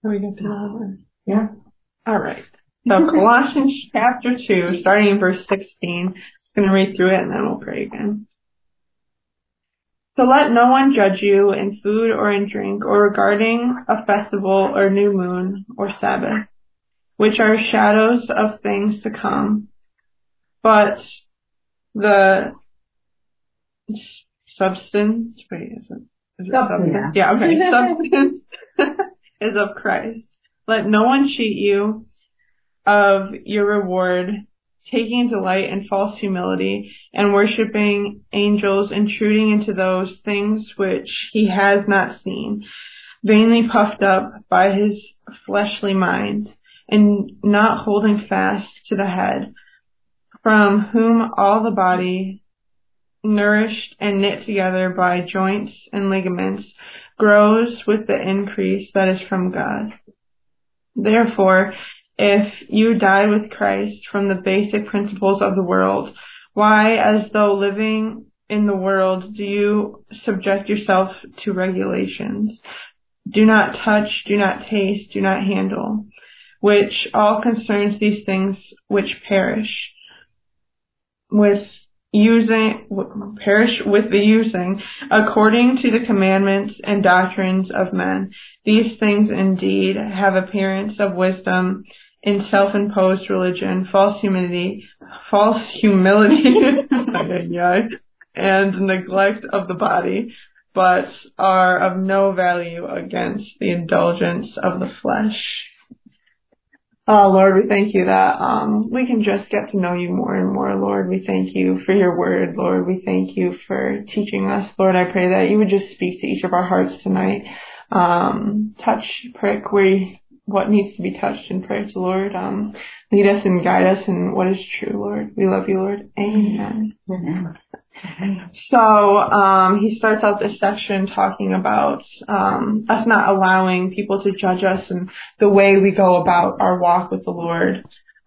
Are we good to that one? Yeah. All right. So Colossians chapter 2, starting in verse 16. I'm going to read through it and then we'll pray again. So let no one judge you in food or in drink or regarding a festival or new moon or Sabbath, which are shadows of things to come. But the substance, is it substance? Yeah, okay. Substance is of Christ. Let no one cheat you of your reward, taking delight in false humility and worshiping angels, intruding into those things which he has not seen, vainly puffed up by his fleshly mind, and not holding fast to the head, from whom all the body, nourished and knit together by joints and ligaments, grows with the increase that is from God. Therefore, if you died with Christ from the basic principles of the world, why, as though living in the world, do you subject yourself to regulations? Do not touch, do not taste, do not handle, which all concerns these things which perish with the using, according to the commandments and doctrines of men. These things indeed have appearance of wisdom in self-imposed religion, false humility, and neglect of the body, but are of no value against the indulgence of the flesh. Oh, Lord, we thank you that we can just get to know you more and more, Lord. We thank you for your word, Lord. We thank you for teaching us. Lord, I pray that you would just speak to each of our hearts tonight. Touch, prick what needs to be touched and pray to, Lord. Lead us and guide us in what is true, Lord. We love you, Lord. Amen. Amen. So he starts out this section talking about us not allowing people to judge us and the way we go about our walk with the Lord.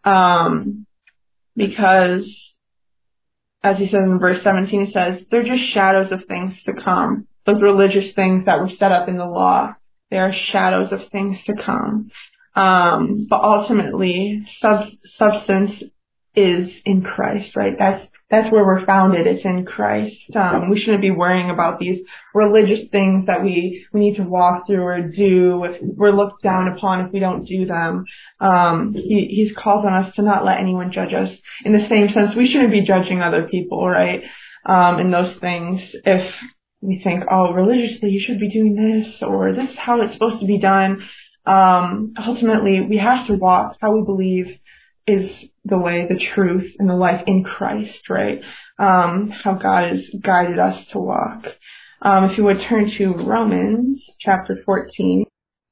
Because, as he says in verse 17, he says, they're just shadows of things to come. Those religious things that were set up in the law, they are shadows of things to come. But ultimately, substance is in Christ, right? That's where we're founded. It's in Christ. We shouldn't be worrying about these religious things that we need to walk through or do. We're looked down upon if we don't do them. He's calls on us to not let anyone judge us. In the same sense, we shouldn't be judging other people, right? In those things. If we think, oh, religiously you should be doing this, or this is how it's supposed to be done. Ultimately, we have to walk how we believe is the way, the truth, and the life in Christ, right? How God has guided us to walk. If you would turn to Romans chapter 14.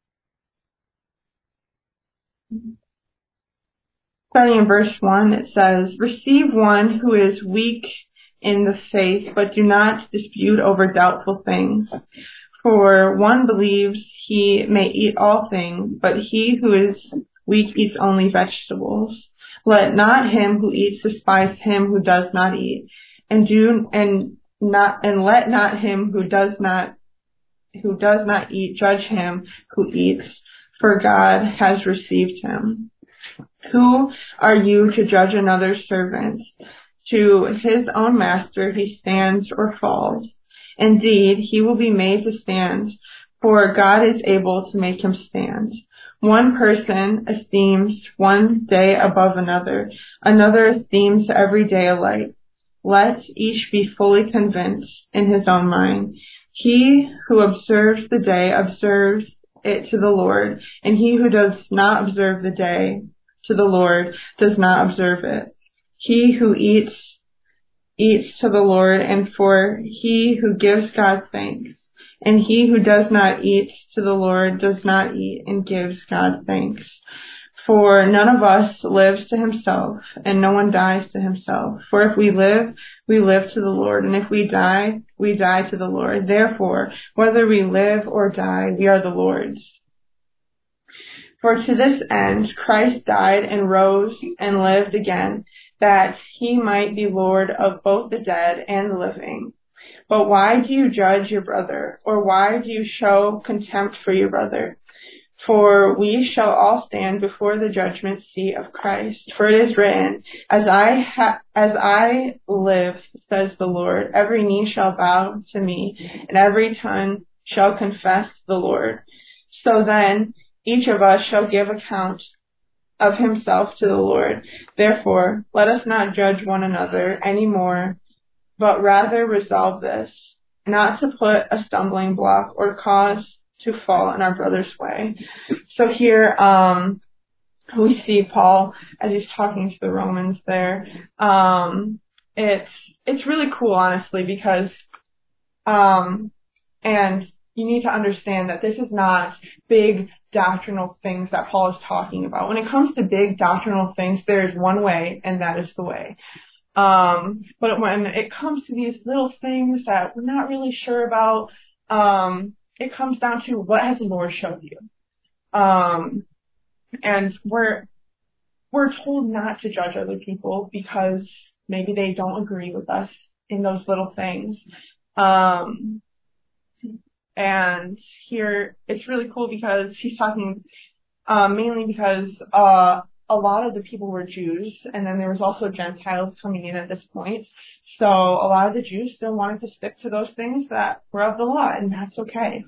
Starting in verse 1, it says, receive one who is weak in the faith, but do not dispute over doubtful things. For one believes he may eat all things, but he who is weak eats only vegetables. Let not him who eats despise him who does not eat, and let not him who does not eat judge him who eats, for God has received him. Who are you to judge another's servant? To his own master he stands or falls. Indeed, he will be made to stand, for God is able to make him stand. One person esteems one day above another. Another esteems every day alike. Let each be fully convinced in his own mind. He who observes the day observes it to the Lord, and he who does not observe the day to the Lord does not observe it. He who eats to the Lord, and for he who gives God thanks. And he who does not eat to the Lord does not eat and gives God thanks. For none of us lives to himself, and no one dies to himself. For if we live, we live to the Lord, and if we die to the Lord. Therefore, whether we live or die, we are the Lord's. For to this end Christ died and rose and lived again, that he might be Lord of both the dead and the living. But why do you judge your brother? Or why do you show contempt for your brother? For we shall all stand before the judgment seat of Christ. For it is written, as I live, says the Lord, every knee shall bow to me, and every tongue shall confess the Lord. So then, each of us shall give account of himself to the Lord. Therefore, let us not judge one another any more, but rather resolve this, not to put a stumbling block or cause to fall in our brother's way. So here, we see Paul as he's talking to the Romans there. It's really cool, honestly, because, and you need to understand that this is not big doctrinal things that Paul is talking about. When it comes to big doctrinal things, there is one way, and that is the way. But when it comes to these little things that we're not really sure about, it comes down to what has the Lord showed you. And we're told not to judge other people because maybe they don't agree with us in those little things. And here it's really cool because he's talking, mainly because, a lot of the people were Jews, and then there was also Gentiles coming in at this point. So a lot of the Jews still wanted to stick to those things that were of the law, and that's okay.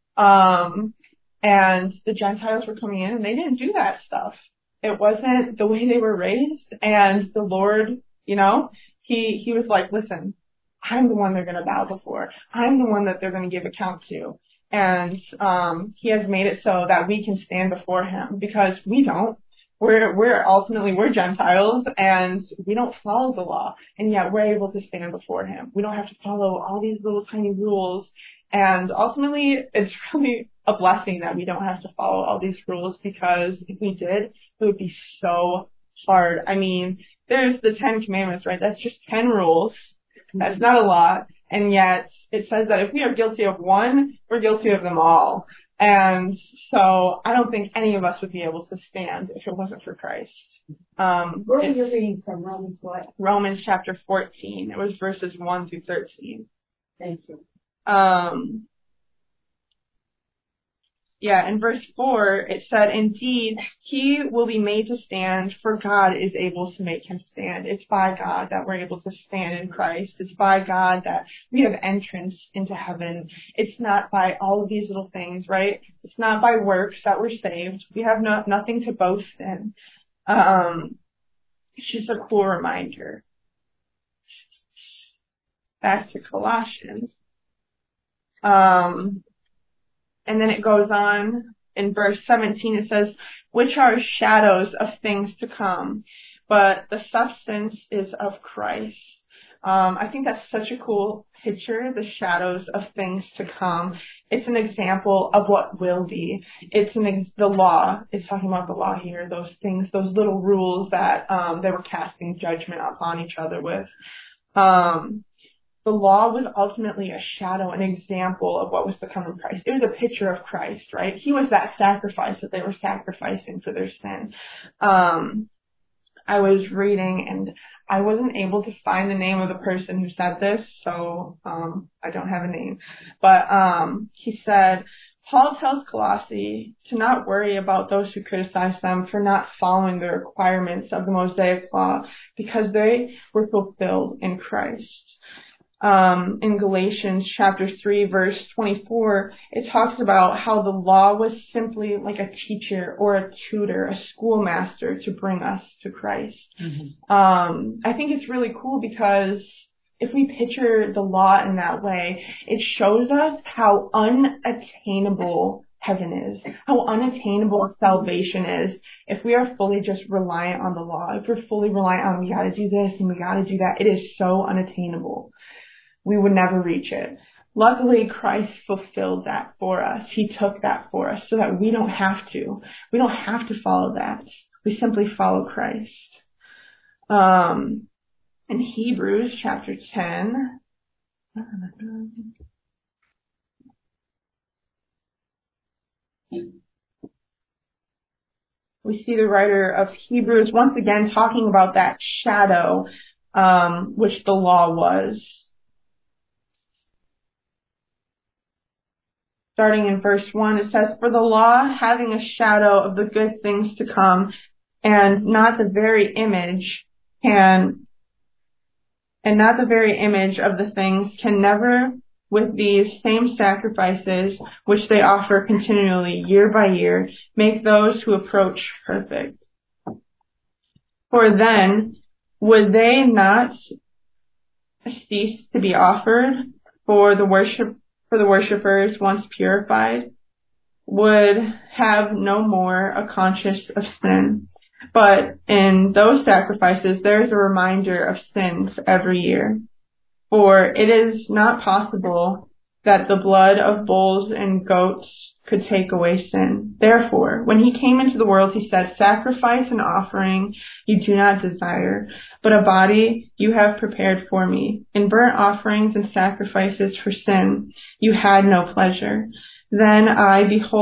And the Gentiles were coming in, and they didn't do that stuff. It wasn't the way they were raised, and the Lord, he was like, listen, I'm the one they're going to bow before. I'm the one that they're going to give account to. And he has made it so that we can stand before him, because we don't. We're Gentiles, and we don't follow the law, and yet we're able to stand before him. We don't have to follow all these little tiny rules, and ultimately it's really a blessing that we don't have to follow all these rules, because if we did, it would be so hard. I mean, there's the 10 Commandments, right? That's just 10 rules. That's not a lot, and yet it says that if we are guilty of one, we're guilty of them all. And so I don't think any of us would be able to stand if it wasn't for Christ. Where were you reading from? Romans what? Romans chapter 14. It was verses 1 through 13. Thank you. In verse 4, it said, indeed, he will be made to stand, for God is able to make him stand. It's by God that we're able to stand in Christ. It's by God that we have entrance into heaven. It's not by all of these little things, right? It's not by works that we're saved. We have nothing to boast in. It's just a cool reminder. Back to Colossians. And then it goes on in verse 17, it says, which are shadows of things to come, but the substance is of Christ. I think that's such a cool picture, the shadows of things to come. It's an example of what will be. The law, it's talking about the law here, those things, those little rules that they were casting judgment upon each other with. The law was ultimately a shadow, an example of what was to come in Christ. It was a picture of Christ, right? He was that sacrifice that they were sacrificing for their sin. I was reading, and I wasn't able to find the name of the person who said this, so I don't have a name. But he said, Paul tells Colossae to not worry about those who criticize them for not following the requirements of the Mosaic law, because they were fulfilled in Christ. In Galatians chapter 3 verse 24, it talks about how the law was simply like a teacher or a tutor, a schoolmaster to bring us to Christ. Mm-hmm. I think it's really cool because if we picture the law in that way, it shows us how unattainable heaven is, how unattainable salvation is if we are fully just reliant on the law. If we're fully reliant on we gotta do this and we gotta do that, it is so unattainable. We would never reach it. Luckily, Christ fulfilled that for us. He took that for us so that we don't have to. We don't have to follow that. We simply follow Christ. In Hebrews chapter 10, we see the writer of Hebrews once again talking about that shadow, which the law was. starting in verse 1, it says, "For the law, having a shadow of the good things to come, and not the very image of the things, can never, with these same sacrifices, which they offer continually year by year, make those who approach perfect. For then, would they not cease to be offered for the worshippers once purified, would have no more a conscience of sin. But in those sacrifices, there is a reminder of sins every year. For it is not possible that the blood of bulls and goats could take away sin. Therefore, when he came into the world, he said, 'Sacrifice and offering you do not desire, but a body you have prepared for me. In burnt offerings and sacrifices for sin you had no pleasure.' Then I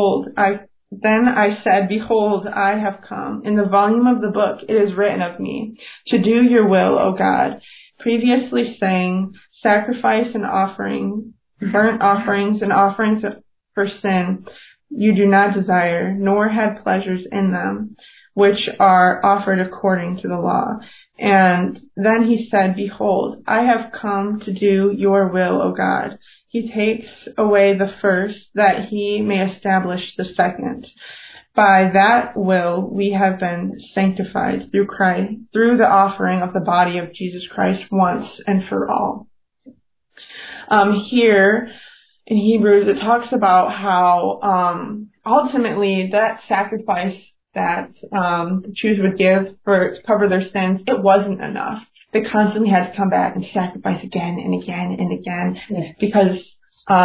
said, 'Behold, I have come. In the volume of the book it is written of me, to do your will, O God.' Previously saying, 'Sacrifice and offering, burnt offerings and offerings for sin you do not desire, nor had pleasures in them, which are offered according to the law.' And then he said, 'Behold, I have come to do your will, O God.' He takes away the first, that he may establish the second. By that will we have been sanctified through Christ, through the offering of the body of Jesus Christ once and for all." Here in Hebrews, it talks about how ultimately that sacrifice that the Jews would give to cover their sins, it wasn't enough. They constantly had to come back and sacrifice again and again and again, because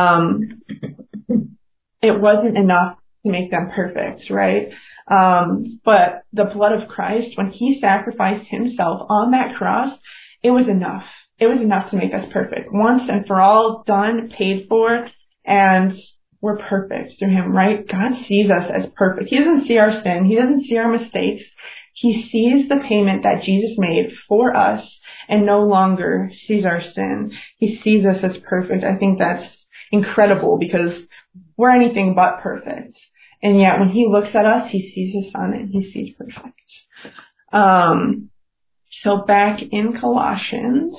it wasn't enough to make them perfect, right? But the blood of Christ, when he sacrificed himself on that cross, it was enough. It was enough to make us perfect. Once and for all, done, paid for, and we're perfect through him, right? God sees us as perfect. He doesn't see our sin. He doesn't see our mistakes. He sees the payment that Jesus made for us and no longer sees our sin. He sees us as perfect. I think that's incredible, because we're anything but perfect. And yet when he looks at us, he sees his son and he sees perfect. So back in Colossians,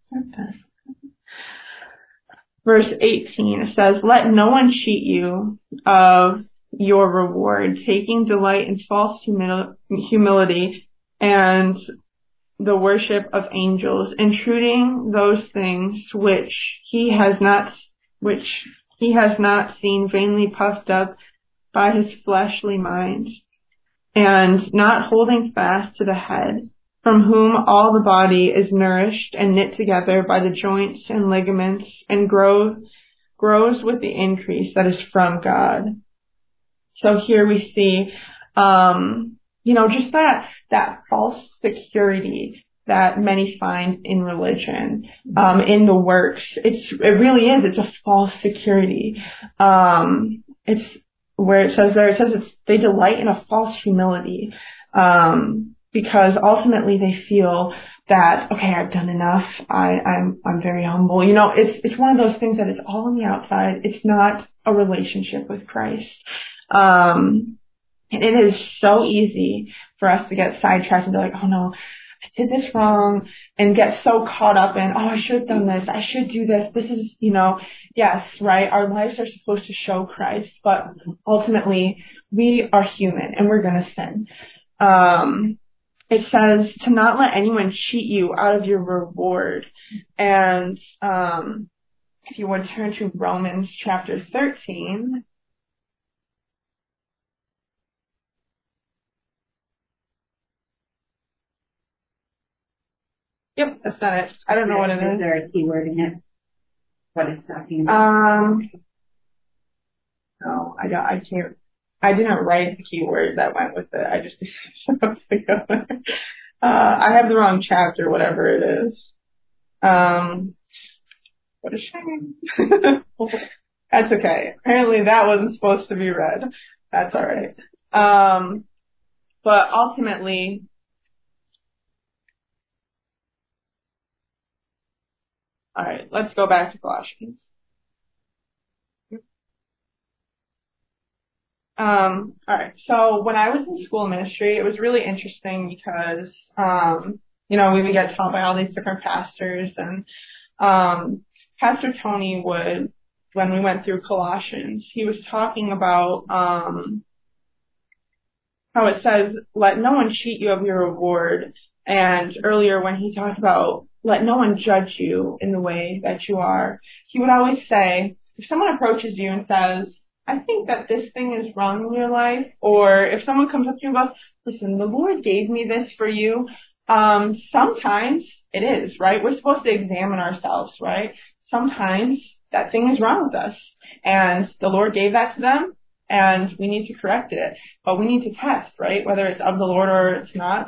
verse 18, it says, "Let no one cheat you of your reward, taking delight in false humility and the worship of angels, intruding those things which he has not seen, vainly puffed up by his fleshly mind, and not holding fast to the head, from whom all the body is nourished and knit together by the joints and ligaments, and grows with the increase that is from God." So here we see, just that false security that many find in religion, in the works. It really is. It's a false security. It's where it says they delight in a false humility, because ultimately they feel that, okay, I've done enough. I'm very humble. It's one of those things that is all on the outside. It's not a relationship with Christ. And it is so easy for us to get sidetracked and be like, oh no, I did this wrong, and get so caught up in, oh, I should have done this. I should do this. This is, yes, right. Our lives are supposed to show Christ, but ultimately we are human and we're going to sin. It says to not let anyone cheat you out of your reward. And if you would turn to Romans chapter 13. Yep, that's not it. I don't know what it is. Is there a keyword in it? What it's talking about? No, I can't. I didn't write the keyword that went with it. I just supposed to go there. I have the wrong chapter, whatever it is. What a shame. That's okay. Apparently that wasn't supposed to be read. That's alright. But ultimately, alright, let's go back to Colossians. All right. So when I was in school ministry, it was really interesting because, we would get taught by all these different pastors, and Pastor Tony would, when we went through Colossians, he was talking about how it says, let no one cheat you of your reward. And earlier when he talked about let no one judge you in the way that you are, he would always say, if someone approaches you and says, I think that this thing is wrong in your life, or if someone comes up to you and goes, listen, the Lord gave me this for you, sometimes it is, right? We're supposed to examine ourselves, right? Sometimes that thing is wrong with us, and the Lord gave that to them, and we need to correct it. But we need to test, right? Whether it's of the Lord or it's not.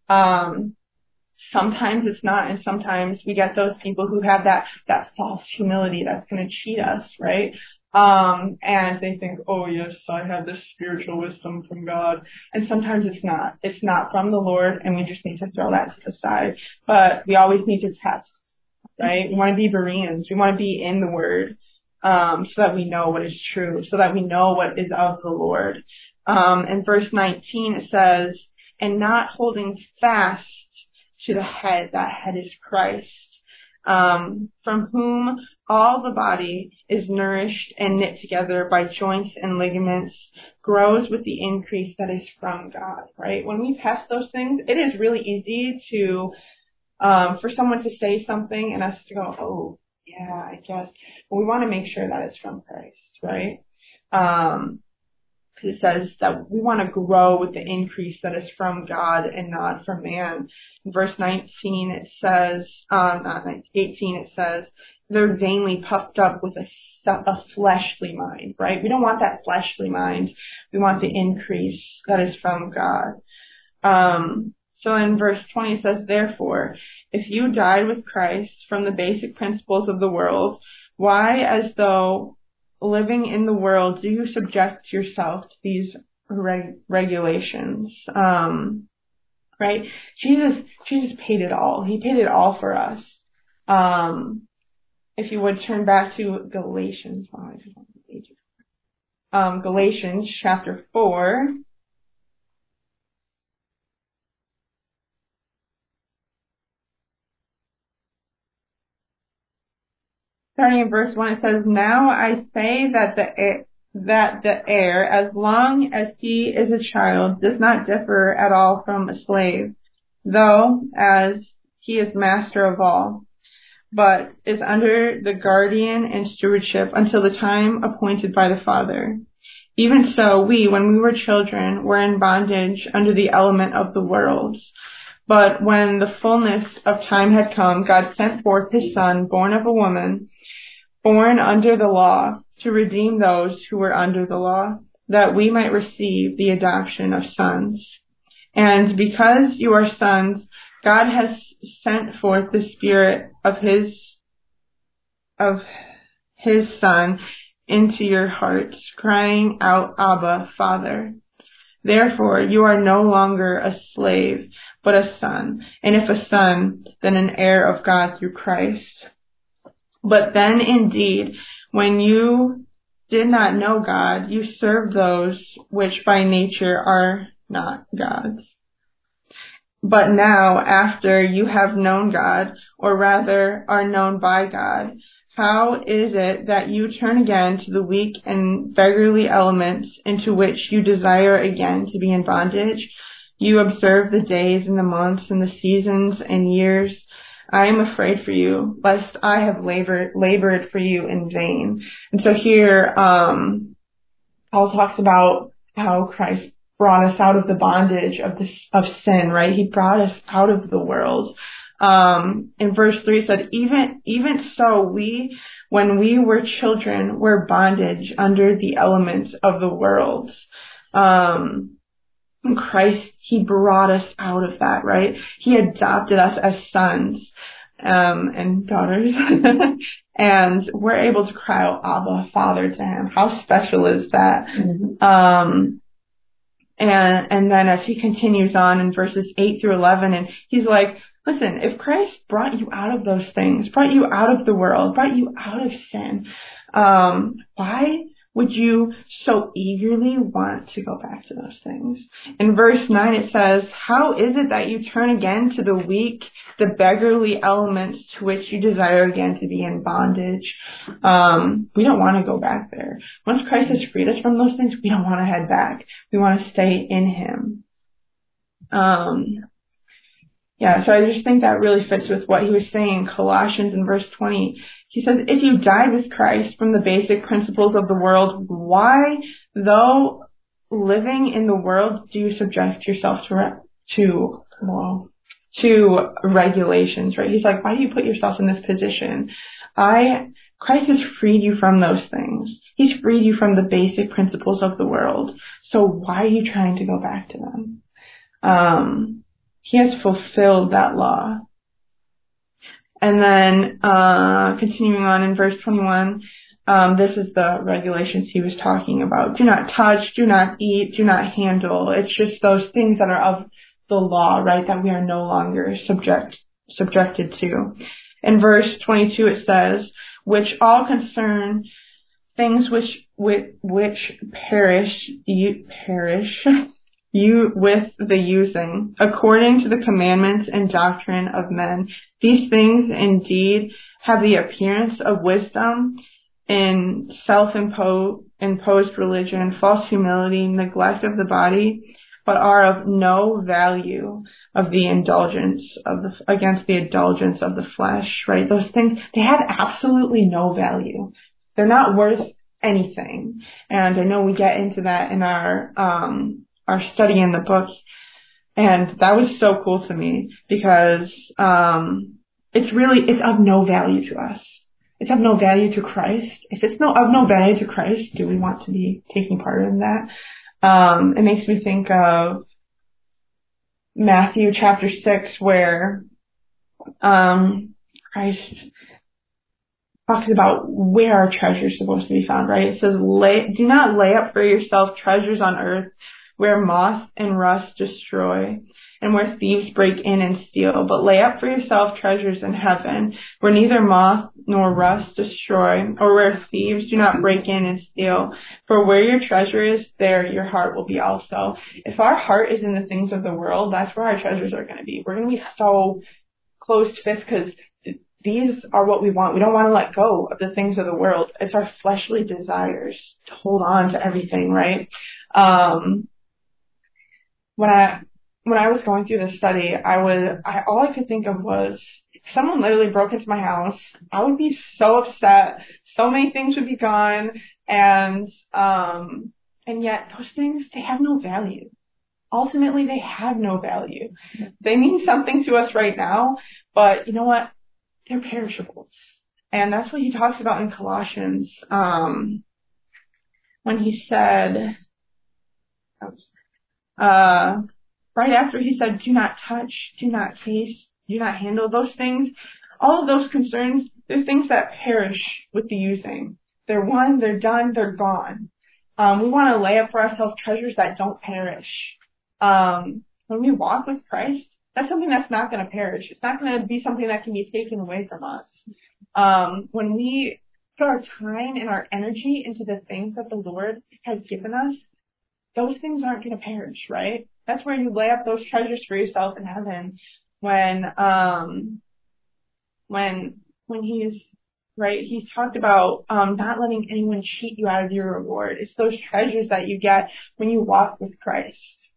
Sometimes it's not, and sometimes we get those people who have that false humility that's going to cheat us, right? And they think, oh yes, I have this spiritual wisdom from God. And sometimes it's not. It's not from the Lord, and we just need to throw that to the side. But we always need to test, right? We want to be Bereans. We want to be in the Word, so that we know what is true, so that we know what is of the Lord. In verse 19 it says, and not holding fast to the head, that head is Christ, from whom all the body is nourished and knit together by joints and ligaments, grows with the increase that is from God, right? When we test those things, it is really easy to, for someone to say something and us to go, oh, yeah, I guess. But we want to make sure that it's from Christ, right? Because it says that we want to grow with the increase that is from God and not from man. In verse 19 it says, 18 it says, they're vainly puffed up with a fleshly mind, right? We don't want that fleshly mind. We want the increase that is from God. So in verse 20 it says, therefore, if you died with Christ from the basic principles of the world, why, as though living in the world, do you subject yourself to these regulations? Right? Jesus paid it all. He paid it all for us. If you would turn back to Galatians, Galatians chapter 4. Starting in verse 1, it says, now I say that the heir, as long as he is a child, does not differ at all from a slave, though as he is master of all, but is under the guardian and stewardship until the time appointed by the Father. Even so, we, when we were children, were in bondage under the element of the world. But when the fullness of time had come, God sent forth his Son, born of a woman, born under the law, to redeem those who were under the law, that we might receive the adoption of sons. And because you are sons, God has sent forth the Spirit of his Son into your hearts, crying out, Abba, Father. Therefore, you are no longer a slave, but a son. And if a son, then an heir of God through Christ. But then indeed, when you did not know God, you served those which by nature are not God's. But now, after you have known God, or rather are known by God, how is it that you turn again to the weak and beggarly elements into which you desire again to be in bondage? You observe the days and the months and the seasons and years. I am afraid for you, lest I have labored for you in vain. And so here, Paul talks about how Christ brought us out of the bondage of sin, right? He brought us out of the world. In verse 3 it said, even so we, when we were children, were bondage under the elements of the world. In Christ, he brought us out of that, right? He adopted us as sons, and daughters. And we're able to cry out, Abba, Father, to him. How special is that? Mm-hmm. And then as he continues on in verses 8 through 11, and he's like, listen, if Christ brought you out of those things, brought you out of the world, brought you out of sin, why would you so eagerly want to go back to those things? In verse 9 it says, how is it that you turn again to the weak, the beggarly elements to which you desire again to be in bondage? We don't want to go back there. Once Christ has freed us from those things, we don't want to head back. We want to stay in Him. So I just think that really fits with what he was saying in Colossians in verse 20. He says, if you died with Christ from the basic principles of the world, why, though living in the world, do you subject yourself to regulations, right? He's like, why do you put yourself in this position? Christ has freed you from those things. He's freed you from the basic principles of the world. So why are you trying to go back to them? He has fulfilled that law. And then, continuing on in verse 21, this is the regulations he was talking about. Do not touch, do not eat, do not handle. It's just those things that are of the law, right, that we are no longer subjected to. In verse 22 it says, which all concern things which perish, you with the using, according to the commandments and doctrine of men. These things indeed have the appearance of wisdom in self-imposed religion, false humility, neglect of the body, but are of no value of the indulgence against the indulgence of the flesh, right? Those things, they have absolutely no value. They're not worth anything. And I know we get into that in our study in the book, and that was so cool to me because it's of no value to us. It's of no value to Christ. If it's of no value to Christ, do we want to be taking part in that? It makes me think of Matthew chapter 6, where Christ talks about where our treasure is supposed to be found, right? It says, do not lay up for yourself treasures on earth, where moth and rust destroy, and where thieves break in and steal. But lay up for yourself treasures in heaven, where neither moth nor rust destroy, or where thieves do not break in and steal. For where your treasure is, there your heart will be also. If our heart is in the things of the world, that's where our treasures are going to be. We're going to be so closed-fist because these are what we want. We don't want to let go of the things of the world. It's our fleshly desires to hold on to everything, right? When I was going through this study, all I could think of was if someone literally broke into my house, I would be so upset. So many things would be gone, and yet those things, they have no value. Ultimately, they have no value. They mean something to us right now, but you know what? They're perishables. And that's what he talks about in Colossians, when he said, right after he said, do not touch, do not taste, do not handle those things. All of those concerns, they're things that perish with the using. They're won, they're done, they're gone. We want to lay up for ourselves treasures that don't perish. When we walk with Christ, that's something that's not going to perish. It's not going to be something that can be taken away from us. When we put our time and our energy into the things that the Lord has given us, those things aren't going to perish, right? That's where you lay up those treasures for yourself in heaven. When he's talked about not letting anyone cheat you out of your reward. It's those treasures that you get when you walk with Christ.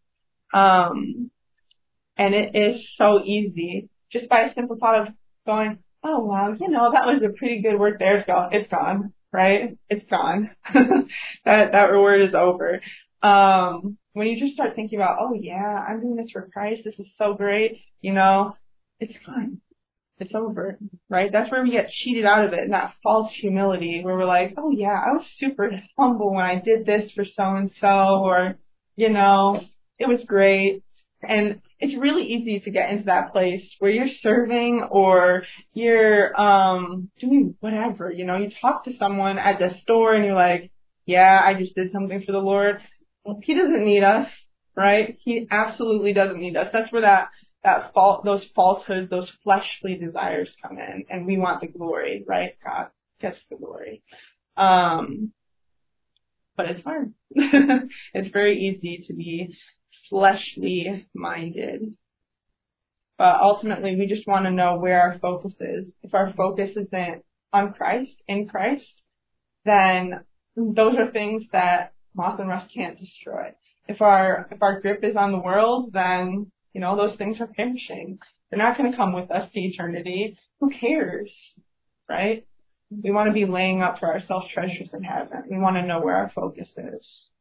And it is so easy, just by a simple thought of going, oh wow, that was a pretty good work there. It's gone, right? It's gone. that reward is over. When you just start thinking about, oh yeah, I'm doing this for Christ, this is so great, it's gone. It's over, right? That's where we get cheated out of it, and that false humility where we're like, oh yeah, I was super humble when I did this for so-and-so, or, it was great. And it's really easy to get into that place where you're serving or you're doing whatever, you talk to someone at the store and you're like, yeah, I just did something for the Lord. He doesn't need us, right? He absolutely doesn't need us. That's where those falsehoods, those fleshly desires come in, and we want the glory, right? God gets the glory. but it's hard. It's very easy to be fleshly minded. But ultimately, we just want to know where our focus is. If our focus isn't on Christ, in Christ, then those are things that moth and rust can't destroy. If our grip is on the world, then, those things are perishing. They're not going to come with us to eternity. Who cares? Right? We want to be laying up for ourselves treasures in heaven. We want to know where our focus is.